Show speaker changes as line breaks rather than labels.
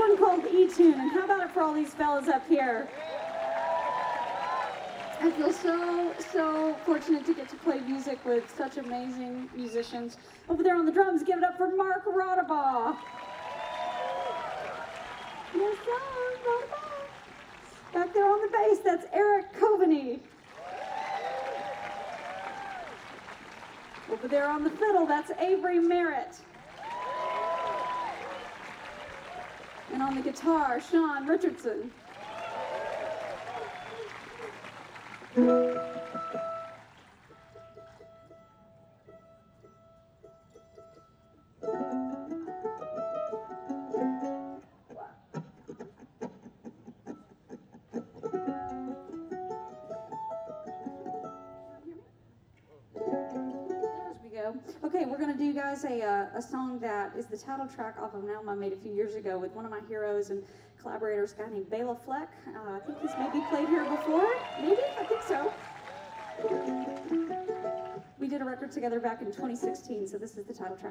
one called E-Tune, and how about it for all these fellas up here? I feel so fortunate to get to play music with such amazing musicians. Over there on the drums, give it up for Mark Rodabaugh. Yes, sir, Rodabaugh. Back there on the bass, that's Eric Coveney. Over there on the fiddle, that's Avery Merritt. And on the guitar, Sean Richardson. Okay, we're going to do, you guys, a song that is the title track off of an album I made a few years ago with one of my heroes and collaborators, a guy named Bela Fleck. I think he's maybe played here before. Maybe? I think so. We did a record together back in 2016, so this is the title track.